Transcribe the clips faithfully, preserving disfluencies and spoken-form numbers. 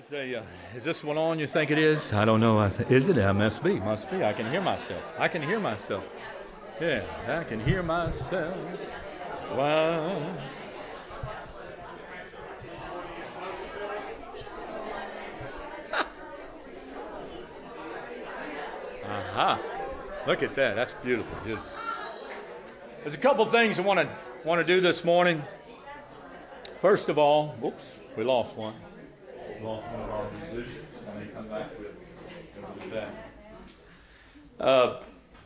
is a. Uh, is this one on? You think it is? I don't know. I th- is it? It must be. Must be. I can hear myself. I can hear myself. Yeah, I can hear myself. Wow. Aha! Look at that. That's beautiful. Beautiful. There's a couple things I want to want to do this morning. First of all, whoops, we lost one. We lost one of our musicians. Let me come back with that. Uh,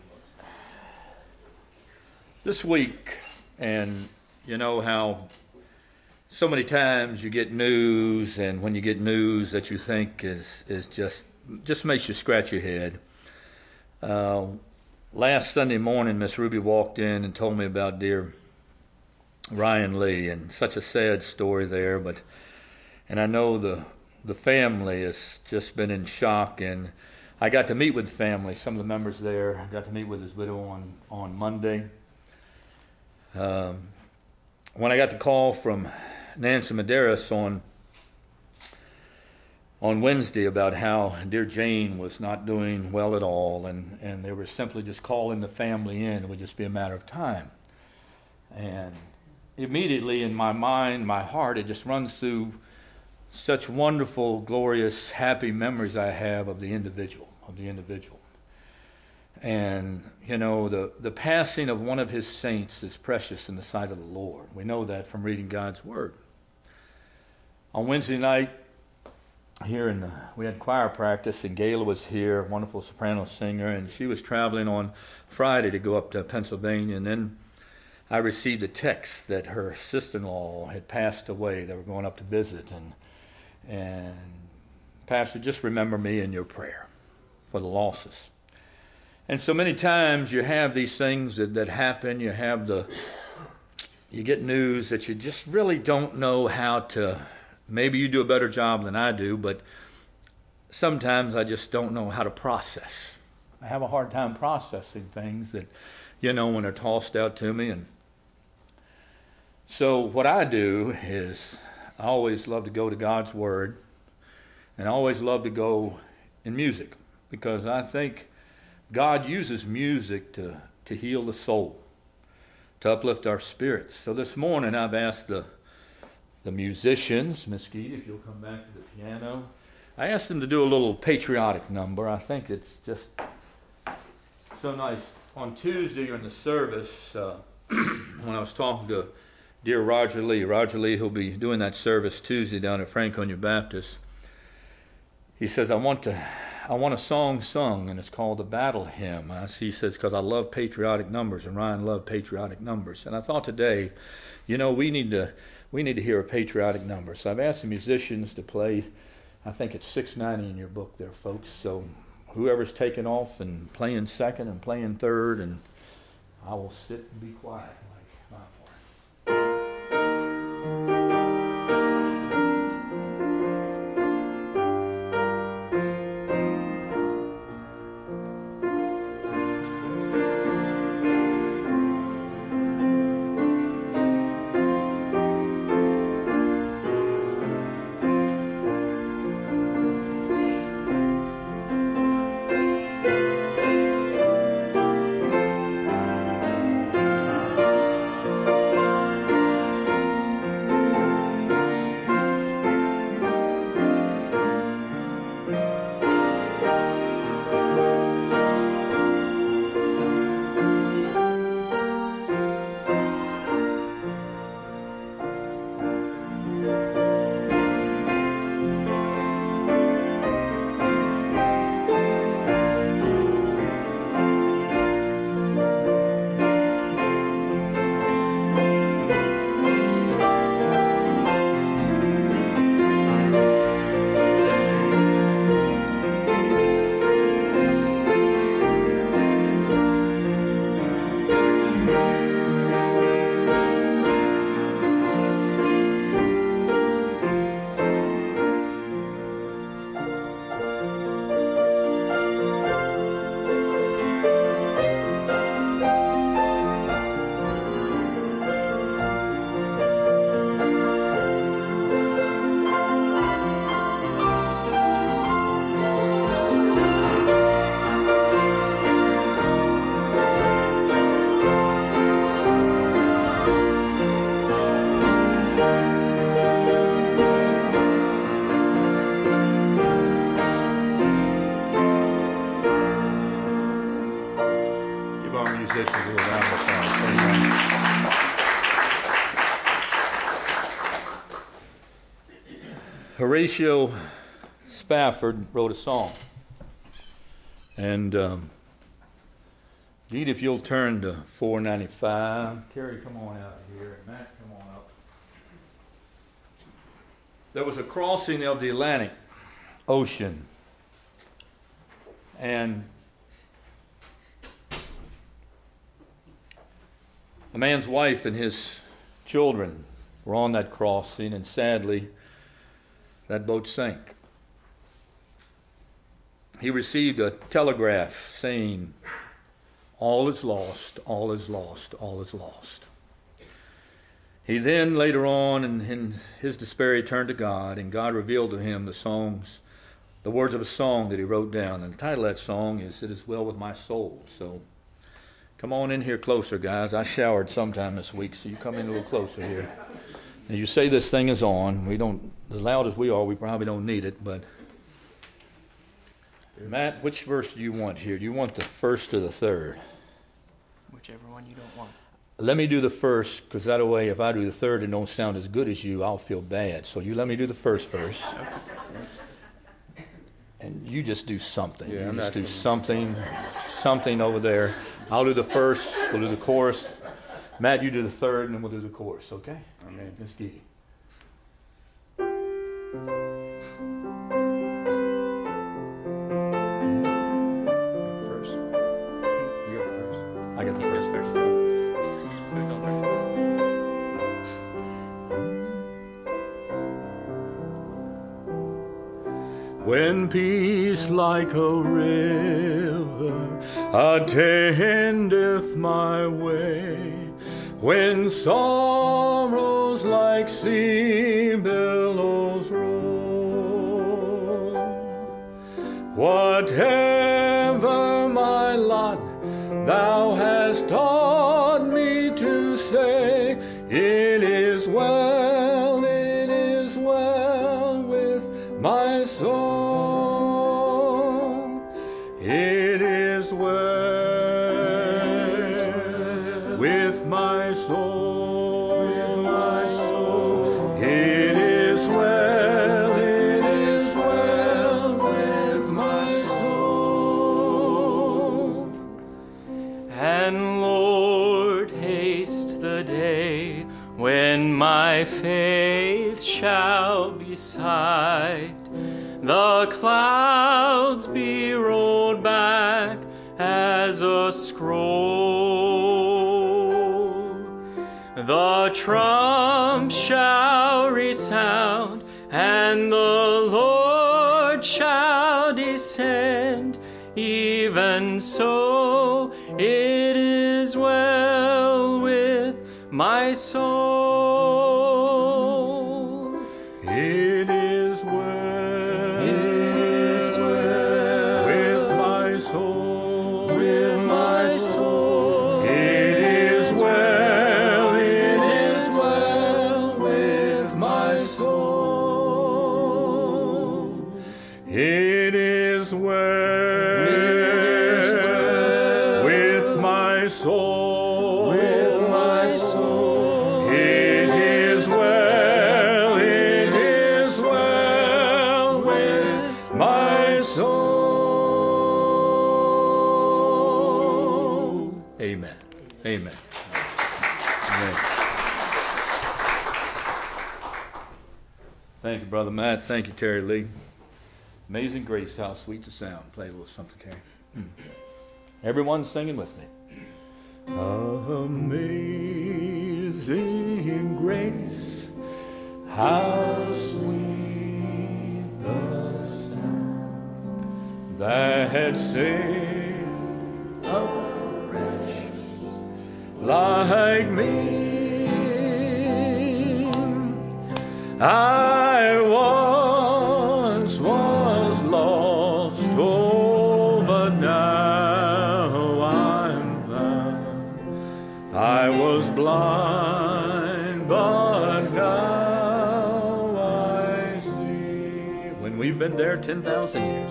this week, and you know how so many times you get news, and when you get news that you think is is just just makes you scratch your head. Uh, last Sunday morning, Miss Ruby walked in and told me about dear Ryan Lee, and such a sad story there. But and I know the the family has just been in shock, and I got to meet with the family, some of the members there. I got to meet with his widow on on Monday. Um, when I got the call from Nancy Medeiros on on Wednesday about how dear Jane was not doing well at all, and, and they were simply just calling the family in, it would just be a matter of time. And immediately in my mind, my heart, it just runs through such wonderful, glorious, happy memories I have of the individual, of the individual. And, you know, the, the passing of one of his saints is precious in the sight of the Lord. We know that from reading God's Word. On Wednesday night, here in the, we had choir practice, and Gayla was here, a wonderful soprano singer, and she was traveling on Friday to go up to Pennsylvania. And then I received a text that her sister-in-law had passed away. They were going up to visit, and and Pastor, just remember me in your prayer for the losses. And so many times you have these things that, that happen. You have the, you get news that you just really don't know how to. Maybe you do a better job than I do, but sometimes I just don't know how to process. I have a hard time processing things that, you know, when they're tossed out to me. And so what I do is I always love to go to God's Word, and I always love to go in music, because I think God uses music to, to heal the soul, to uplift our spirits. So this morning I've asked the the musicians, Miss Geet, if you'll come back to the piano, I asked them to do a little patriotic number. I think it's just so nice. On Tuesday during the service, uh, when I was talking to dear Roger Lee, Roger Lee, who'll be doing that service Tuesday down at Franconia Baptist, he says, I want to, I want a song sung, and it's called the Battle Hymn. I, he says, because I love patriotic numbers, and Ryan loved patriotic numbers. And I thought today, you know, we need to we need to hear a patriotic number. So I've asked the musicians to play, I think it's six ninety in your book there, folks. So whoever's taking off and playing second and playing third, and I will sit and be quiet like my part. Horatio Spafford wrote a song. And, um, Gene, if you'll turn to four ninety-five. Terry, come on out here. And Matt, come on up. There was a crossing of the Atlantic Ocean. And a man's wife and his children were on that crossing, and sadly, that boat sank. He received a telegraph saying, all is lost, all is lost, all is lost. He then, later on, in, in his despair, he turned to God, and God revealed to him the songs, the words of a song that he wrote down. And the title of that song is, It Is Well With My Soul. So come on in here closer, guys. I showered sometime this week, so you come in a little closer here. Now, you say this thing is on. We don't, as loud as we are, we probably don't need it, but Matt, which verse do you want here? Do you want the first or the third? Whichever one you don't want. Let me do the first, because that way, if I do the third and don't sound as good as you, I'll feel bad. So you let me do the first verse. Okay. Yes. And you just do something. Yeah, you I'm just not do gonna- something, something over there. I'll do the first, we'll do the chorus. Matt, you do the third, and then we'll do the chorus, okay? Amen. Let's get it. First. You go first. I got the He first. goes first. Who's on first? When peace like a river attendeth my way, when sorrows like sea billows roll, whatever my lot, thou hast taught me to say, it is well, it is well with my soul. It is well with my soul. With my soul. It is well, it is well with my soul. And Lord, haste the day when my faith shall be sight, the clouds be rolled back as a scroll, the trump shall resound, and the Lord shall descend. Even so, it is well with my soul. It is well. It is well with my soul. with my soul. It is well. It is well with my soul. It is well. It is well with my soul. with my soul. It is well, it is well with my soul. Amen. Amen. Amen. Thank you, Brother Matt. Thank you, Terry Lee. Amazing Grace, how sweet the sound. Play a little something, Terry. Mm. Everyone singing with me. Amazing grace, how sweet the sound that saved a wretch like me. I once was lost, oh, but now I'm found. I was blind, but now I see. When we've been there ten thousand years.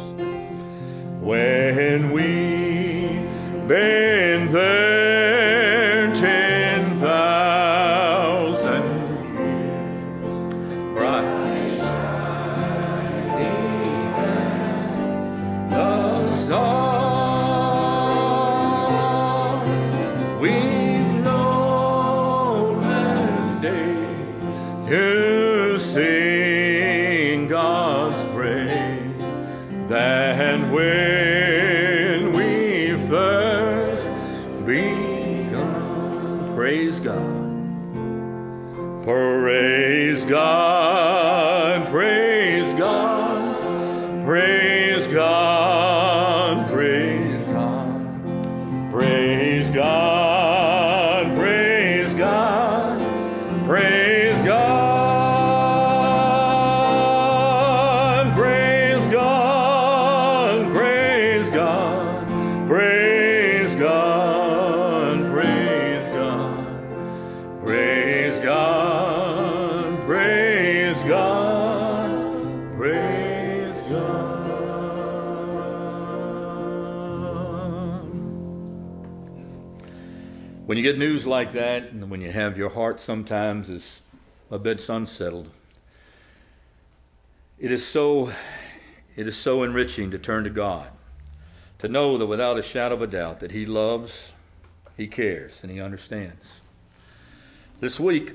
When we've been there ten thousand years. Bright pray that when we've first begun, praise God, praise God, praise God, praise God, praise God, praise God, praise God, praise God, praise God, praise God, praise God, praise God, praise God, praise God, praise God. When you get news like that, and when you have your heart sometimes is a bit unsettled, it is so it is so enriching to turn to God, to know that without a shadow of a doubt that He loves, He cares, and He understands. This week,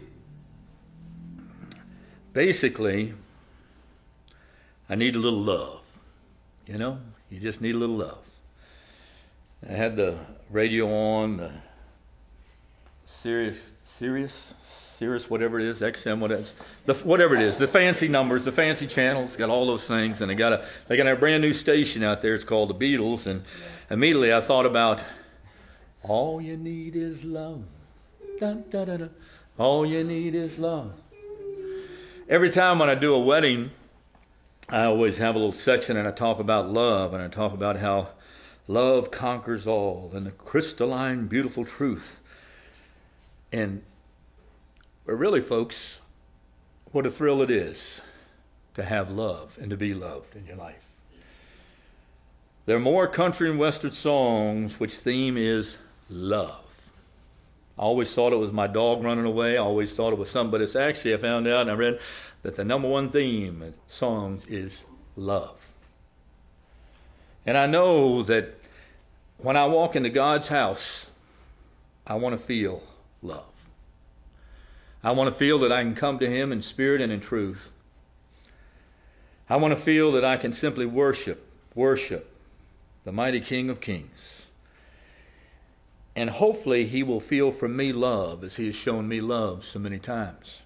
basically, I need a little love. You know, you just need a little love. I had the radio on, the Sirius, Sirius, Sirius, whatever it is, X M, what is, the, whatever it is, the fancy numbers, the fancy channels, got all those things, and they got a they got a brand new station out there. It's called the Beatles, and immediately I thought about, all you need is love. Dun, dun, dun, dun. All you need is love. Every time when I do a wedding, I always have a little section and I talk about love, and I talk about how love conquers all and the crystalline, beautiful truth. And but really, folks, what a thrill it is to have love and to be loved in your life. There are more country and western songs which theme is love. I always thought it was my dog running away. I always thought it was something, but it's actually, I found out and I read that the number one theme in songs is love. And I know that when I walk into God's house, I want to feel love. I want to feel that I can come to Him in spirit and in truth. I want to feel that I can simply worship, worship the mighty King of Kings. And hopefully He will feel from me love as He has shown me love so many times.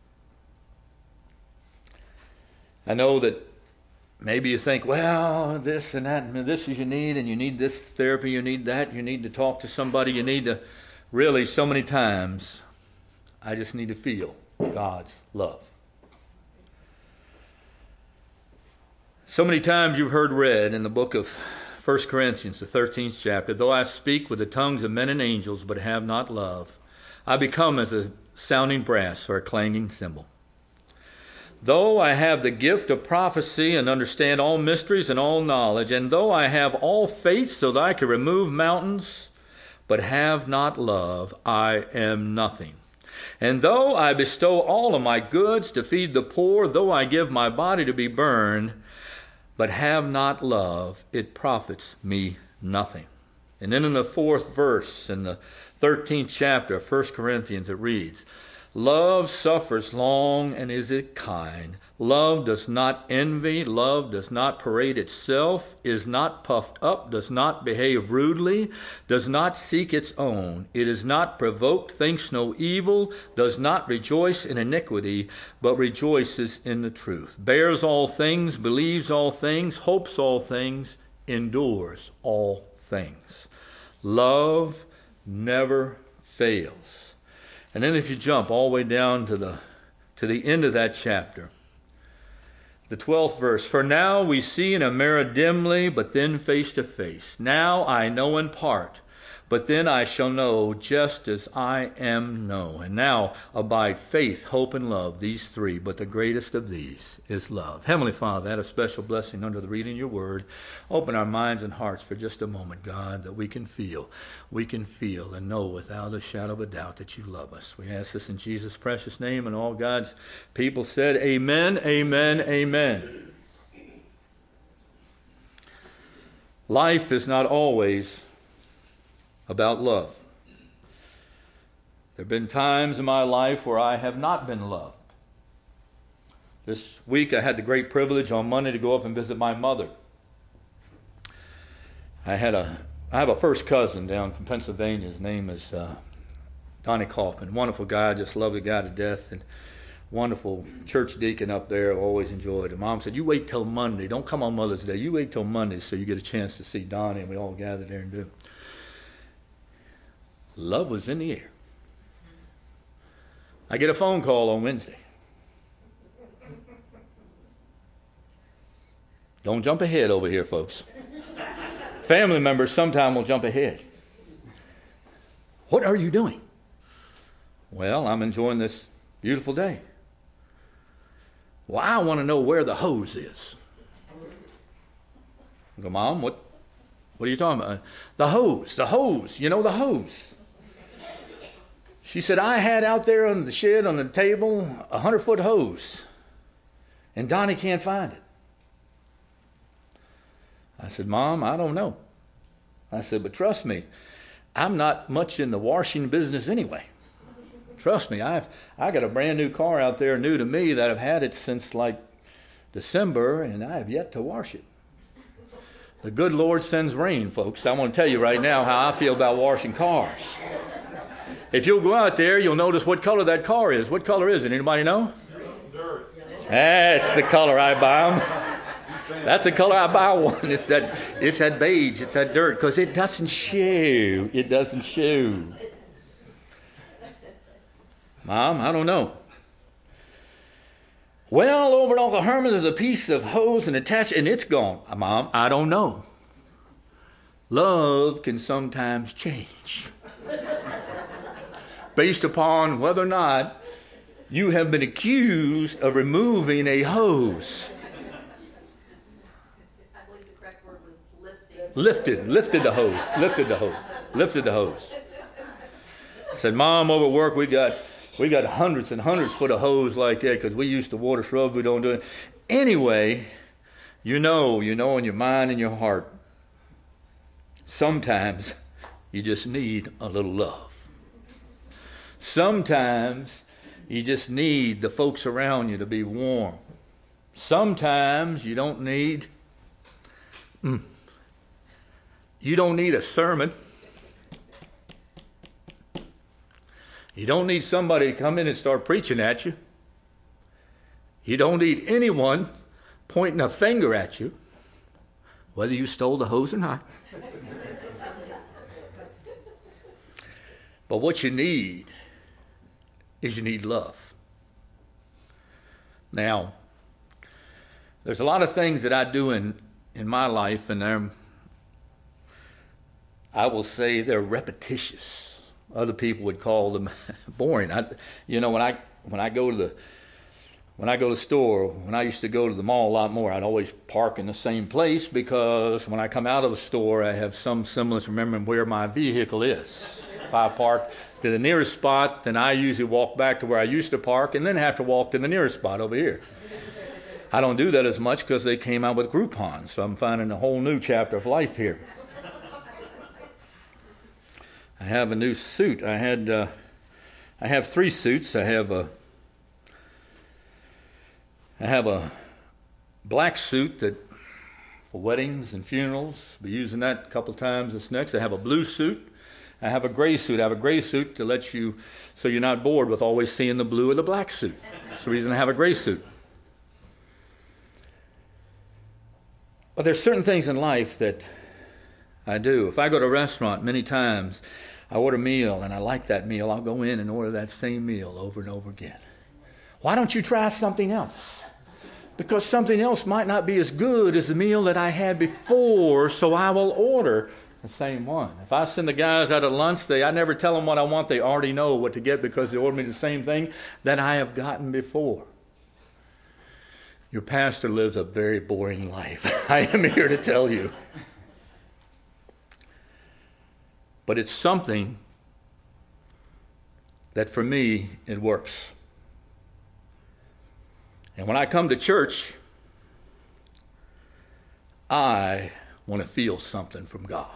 I know that maybe you think, well, this and that, and this is you need, and you need this therapy, you need that, you need to talk to somebody, you need to, really, so many times, I just need to feel God's love. So many times you've heard read in the book of First Corinthians, the thirteenth chapter, though I speak with the tongues of men and angels, but have not love, I become as a sounding brass or a clanging cymbal. Though I have the gift of prophecy and understand all mysteries and all knowledge, and though I have all faith so that I can remove mountains, but have not love, I am nothing. And though I bestow all of my goods to feed the poor, though I give my body to be burned, but have not love, it profits me nothing. And then in the fourth verse, in the thirteenth chapter of First Corinthians, it reads, love suffers long and is it kind. Love does not envy. Love does not parade itself, is not puffed up, does not behave rudely, does not seek its own. It is not provoked, thinks no evil, does not rejoice in iniquity, but rejoices in the truth. Bears all things, believes all things, hopes all things, endures all things. Love never fails. And then if you jump all the way down to the to the end of that chapter, the twelfth verse, for now we see in a mirror dimly, but then face to face. Now I know in part, but then I shall know just as I am known. And now abide faith, hope, and love, these three, but the greatest of these is love. Heavenly Father, add a special blessing under the reading of your word. Open our minds and hearts for just a moment, God, that we can feel, we can feel and know without a shadow of a doubt that you love us. We ask this in Jesus' precious name, and all God's people said, amen, amen, amen. Life is not always about love. There have been times in my life where I have not been loved. This week I had the great privilege on Monday to go up and visit my mother. I had a, I have a first cousin down from Pennsylvania. His name is uh, Donnie Kaufman. Wonderful guy, just love the guy to death, and wonderful church deacon up there. I've always enjoyed him. Mom said, "You wait till Monday. Don't come on Mother's Day. You wait till Monday so you get a chance to see Donnie." And we all gathered there and do. Love was in the air. I get a phone call on Wednesday. Don't jump ahead over here, folks. Family members sometime will jump ahead. "What are you doing?" "Well, I'm enjoying this beautiful day." "Well, I want to know where the hose is." I go, "Mom, what, what are you talking about?" "The hose, the hose, you know, the hose." She said, "I had out there on the shed on the table a hundred-foot hose, and Donnie can't find it." I said, "Mom, I don't know." I said, "But trust me, I'm not much in the washing business anyway. Trust me, I've I got a brand new car out there, new to me, that I've had it since like December, and I have yet to wash it." The good Lord sends rain, folks. I want to tell you right now how I feel about washing cars. If you'll go out there, you'll notice what color that car is. What color is it? Anybody know? Dirt. That's the color I buy them. That's the color I buy one. It's that, it's that beige. It's that dirt, because it doesn't show. It doesn't show. "Mom, I don't know." "Well, over at Uncle Herman, there's a piece of hose and attached, and it's gone." "Mom, I don't know." Love can sometimes change based upon whether or not you have been accused of removing a hose. I believe the correct word was lifting. Lifted, lifted the hose, lifted the hose, lifted the hose. I said, "Mom, over at work we got we got hundreds and hundreds foot of hose like that because we used to water shrubs. We don't do it anyway." You know, you know in your mind and your heart, sometimes you just need a little love. Sometimes you just need the folks around you to be warm. Sometimes you don't need mm, you don't need a sermon. You don't need somebody to come in and start preaching at you. You don't need anyone pointing a finger at you, whether you stole the hose or not. But what you need is you need love. Now, there's a lot of things that I do in, in my life, and they're, I will say they're repetitious. Other people would call them boring. I, you know, when I when I go to the when I go to the store, when I used to go to the mall a lot more, I'd always park in the same place because when I come out of the store, I have some semblance of remembering where my vehicle is. If I park to the nearest spot, then I usually walk back to where I used to park and then have to walk to the nearest spot over here. I don't do that as much because they came out with Groupon, so I'm finding a whole new chapter of life here. I have a new suit. I had, uh, I have three suits. I have a, I have a black suit that for weddings and funerals. Be using that a couple of times this next. I have a blue suit. I have a gray suit. I have a gray suit to let you, so you're not bored with always seeing the blue or the black suit. That's the reason I have a gray suit. But there's certain things in life that I do. If I go to a restaurant, many times I order a meal and I like that meal, I'll go in and order that same meal over and over again. Why don't you try something else? Because something else might not be as good as the meal that I had before, so I will order the same one. If I send the guys out at lunch, they I never tell them what I want. They already know what to get because they order me the same thing that I have gotten before. Your pastor lives a very boring life. I am here to tell you. But it's something that for me, it works. And when I come to church, I want to feel something from God.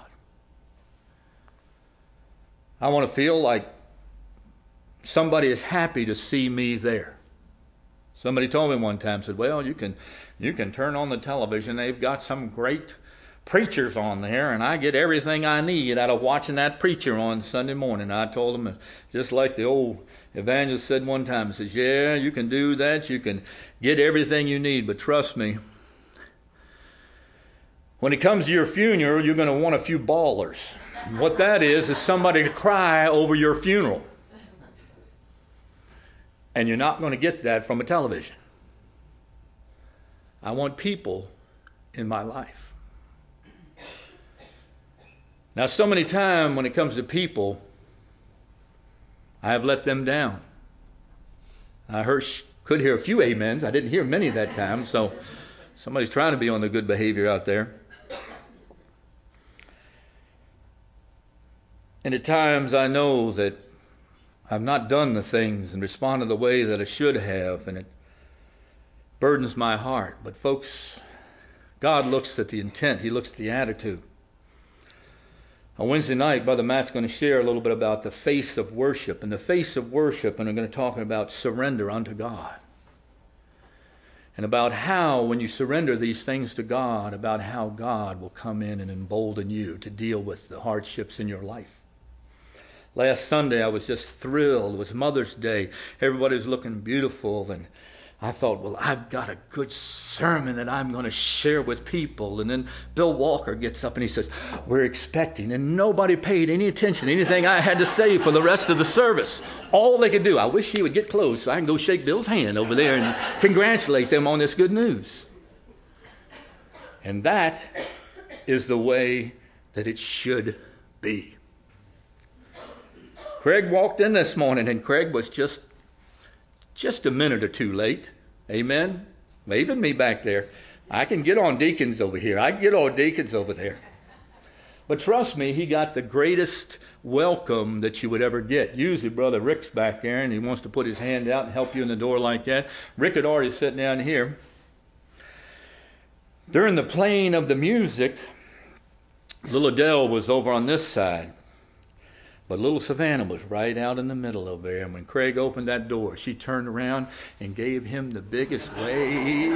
I want to feel like somebody is happy to see me there. Somebody told me one time, said, well, you can you can turn on the television. They've got some great preachers on there, and I get everything I need out of watching that preacher on Sunday morning. I told them, just like the old evangelist said one time, he says, yeah, you can do that. You can get everything you need, but trust me, when it comes to your funeral, you're going to want a few bawlers. What that is, is somebody to cry over your funeral. And you're not going to get that from a television. I want people in my life. Now, so many times when it comes to people, I have let them down. I heard, could hear a few amens. I didn't hear many that time, so somebody's trying to be on the good behavior out there. And at times I know that I've not done the things and responded the way that I should have, and it burdens my heart. But folks, God looks at the intent. He looks at the attitude. On Wednesday night, Brother Matt's going to share a little bit about the face of worship. And the face of worship, and I'm going to talk about surrender unto God. And about how, when you surrender these things to God, about how God will come in and embolden you to deal with the hardships in your life. Last Sunday, I was just thrilled. It was Mother's Day. Everybody was looking beautiful. And I thought, well, I've got a good sermon that I'm going to share with people. And then Bill Walker gets up and he says, we're expecting. And nobody paid any attention to anything I had to say for the rest of the service. All they could do, I wish he would get close so I can go shake Bill's hand over there and congratulate them on this good news. And that is the way that it should be. Craig walked in this morning, and Craig was just just a minute or two late. Amen? Waving me back there. I can get on deacons over here. I can get on deacons over there. But trust me, he got the greatest welcome that you would ever get. Usually Brother Rick's back there, and he wants to put his hand out and help you in the door like that. Rick had already sat down here. During the playing of the music, little Adele was over on this side. But little Savannah was right out in the middle over there. And when Craig opened that door, she turned around and gave him the biggest wave.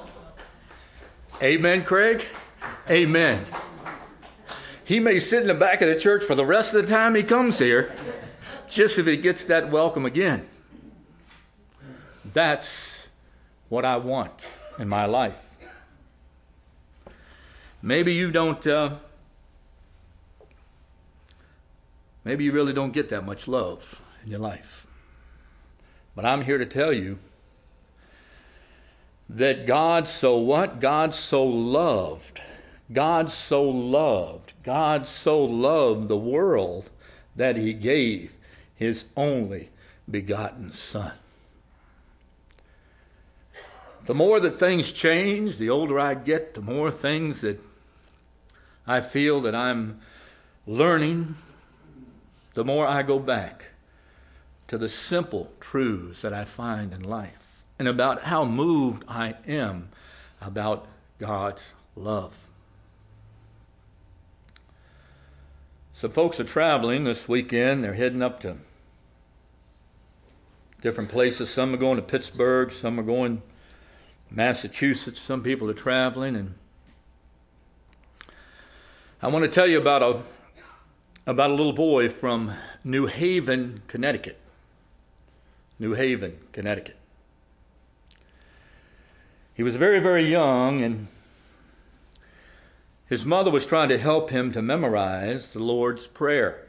Amen, Craig? Amen. He may sit in the back of the church for the rest of the time he comes here, just if he gets that welcome again. That's what I want in my life. Maybe you don't... Uh, Maybe you really don't get that much love in your life. But I'm here to tell you that God so what? God so loved. God so loved. God so loved the world that he gave his only begotten Son. The more that things change, the older I get, the more things that I feel that I'm learning, the more I go back to the simple truths that I find in life and about how moved I am about God's love. Some folks are traveling this weekend. They're heading up to different places. Some are going to Pittsburgh. Some are going to Massachusetts. Some people are traveling. And I want to tell you about a about a little boy from New Haven, Connecticut. New Haven, Connecticut. He was very, very young, and his mother was trying to help him to memorize the Lord's Prayer.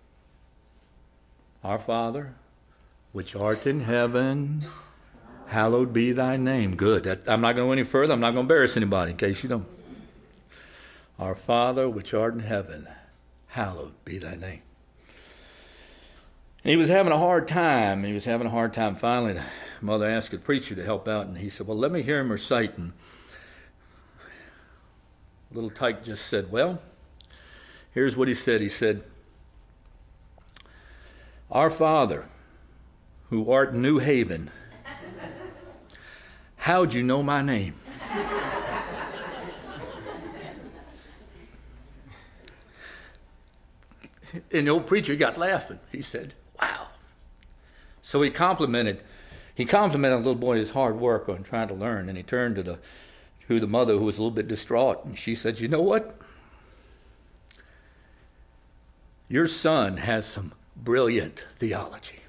Our Father, which art in heaven, hallowed be thy name. Good. That, I'm not going to go any further. I'm not going to embarrass anybody in case you don't. Our Father, which art in heaven, hallowed be thy name. And he was having a hard time. He was having a hard time. Finally, the mother asked the preacher to help out, and he said, well, let me hear him recite. And little Tyke just said, well, here's what he said. He said, Our Father, who art in New Haven, how'd you know my name? And the old preacher got laughing. He said, wow. So he complimented He complimented the little boy his hard work on trying to learn, and he turned to the to the mother, who was a little bit distraught, and she said, "You know what? Your son has some brilliant theology,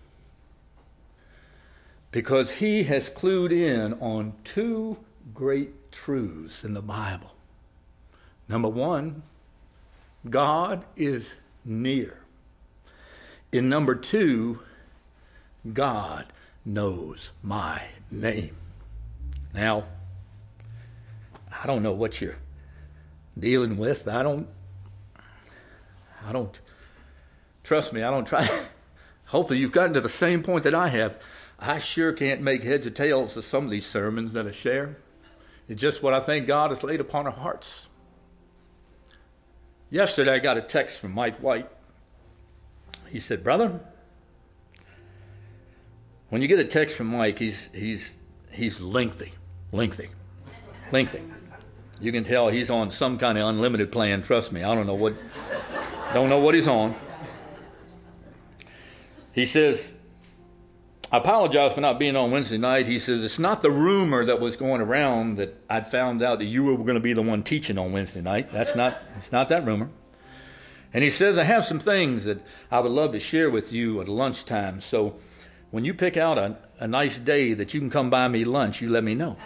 because he has clued in on two great truths in the Bible. Number one, God is near. And number two, God knows my name." Now, I don't know what you're dealing with. I don't, I don't, trust me, I don't try. Hopefully you've gotten to the same point that I have. I sure can't make heads or tails of some of these sermons that I share. It's just what I think God has laid upon our hearts. Yesterday I got a text from Mike White. He said, "Brother, when you get a text from Mike, he's he's he's lengthy, lengthy, lengthy. You can tell he's on some kind of unlimited plan. Trust me, I don't know what, don't know what he's on." He says, "I apologize for not being on Wednesday night." He says, "It's not the rumor that was going around that I'd found out that you were going to be the one teaching on Wednesday night. That's not, it's not that rumor." And he says, "I have some things that I would love to share with you at lunchtime. So when you pick out a, a nice day that you can come buy me lunch, you let me know."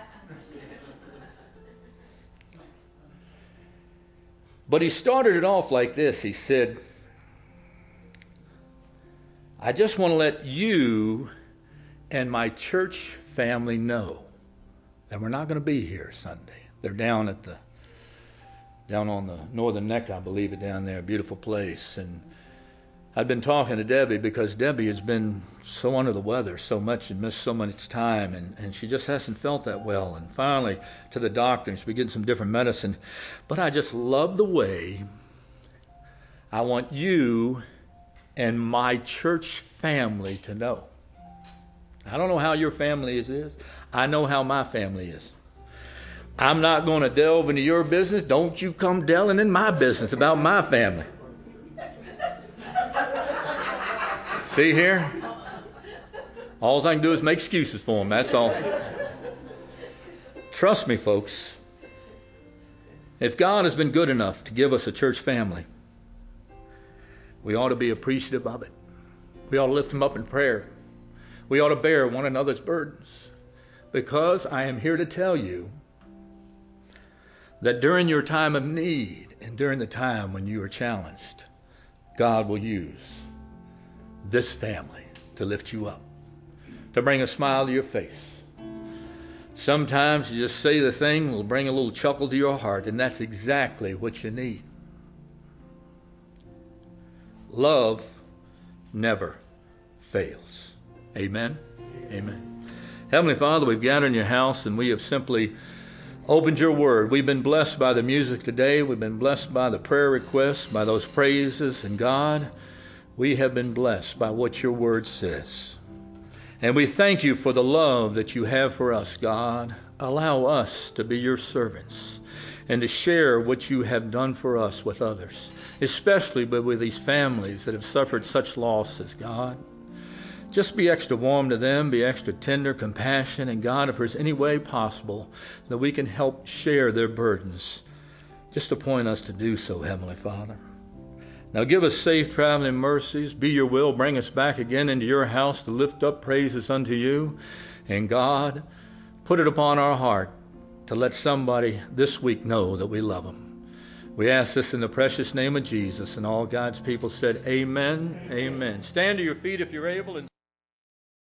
But he started it off like this. He said, "I just want to let you and my church family know that we're not going to be here Sunday." They're down at the, down on the northern neck, I believe it, down there, a beautiful place. And I've been talking to Debbie, because Debbie has been so under the weather so much and missed so much time, and, and she just hasn't felt that well. And finally, to the doctor, and she's been getting some different medicine. But I just love the way I want you and my church family to know. I don't know how your family is, is. I know how my family is. I'm not going to delve into your business. Don't you come delving in my business about my family. See here? All I can do is make excuses for them, that's all. Trust me, folks. If God has been good enough to give us a church family, we ought to be appreciative of it. We ought to lift them up in prayer. We ought to bear one another's burdens. Because I am here to tell you that during your time of need and during the time when you are challenged, God will use this family to lift you up, to bring a smile to your face. Sometimes you just say the thing will bring a little chuckle to your heart, and that's exactly what you need. Love never fails. Amen? Amen. Heavenly Father, we've gathered in your house, and we have simply opened your word. We've been blessed by the music today. We've been blessed by the prayer requests, by those praises. And God, we have been blessed by what your word says. And we thank you for the love that you have for us, God. Allow us to be your servants and to share what you have done for us with others, especially with these families that have suffered such losses, God. Just be extra warm to them, be extra tender, compassionate, and God, if there's any way possible that we can help share their burdens, just appoint us to do so, Heavenly Father. Now give us safe traveling mercies. Be your will. Bring us back again into your house to lift up praises unto you. And God, put it upon our heart to let somebody this week know that we love them. We ask this in the precious name of Jesus. And all God's people said, amen, amen. Stand to your feet if you're able. And